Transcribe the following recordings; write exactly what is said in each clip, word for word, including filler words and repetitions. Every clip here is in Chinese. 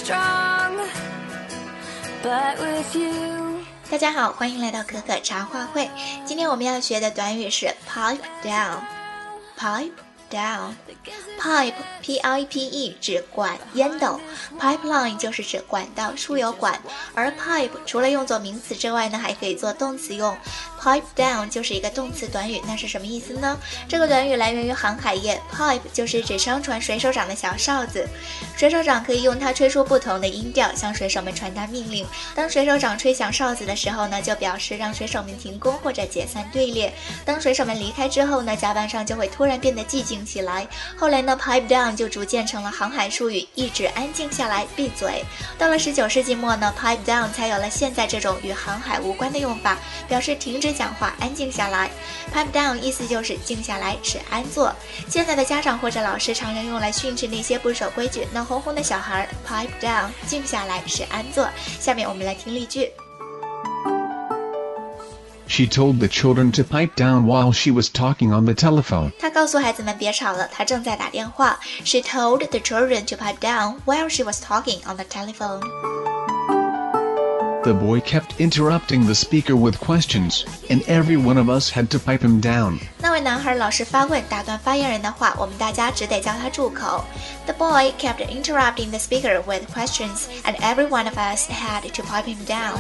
大家好，欢迎来到可可茶话会。今天我们要学的短语是 pipe down。 pipe down pipe P I P E 指管烟斗， pipeline 就是指管道输油管，而 pipe 除了用作名词之外呢，还可以做动词用。 pipe down 就是一个动词短语，那是什么意思呢？这个短语来源于航海业， pipe 就是指商船水手长的小哨子，水手长可以用它吹出不同的音调，向水手们传达命令。当水手长吹响哨子的时候呢，就表示让水手们停工或者解散队列。当水手们离开之后呢，甲板上就会突然变得寂静起来。后来呢 pipe down 就逐渐成了航海术语，意指安静下来，闭嘴。到了十九世纪末呢， pipe down 才有了现在这种与航海无关的用法，表示停止讲话，安静下来。 pipe down 意思就是静下来，使安坐。现在的家长或者老师常常用来训斥那些不守规矩闹哄哄的小孩。 pipe down 静下来，使安坐。下面我们来听例句。 She told the children to pipe down while she was talking on the telephone. 她告诉孩子们别吵了，她正在打电话。 She told the children to pipe down while she was talking on the telephone. The boy kept interrupting the speaker with questions, and every one of us had to pipe him down. 那位男孩老是发问，打断发言人的话，我们大家只得叫他住口。 The boy kept interrupting the speaker with questions, and every one of us had to pipe him down.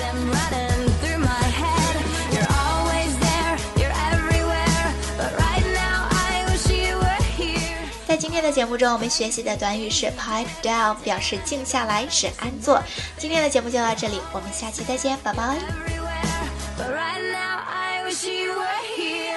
在今天的节目中，我们学习的短语是 pipe down， 表示静下来，使安坐。今天的节目就到这里，我们下期再见，拜拜。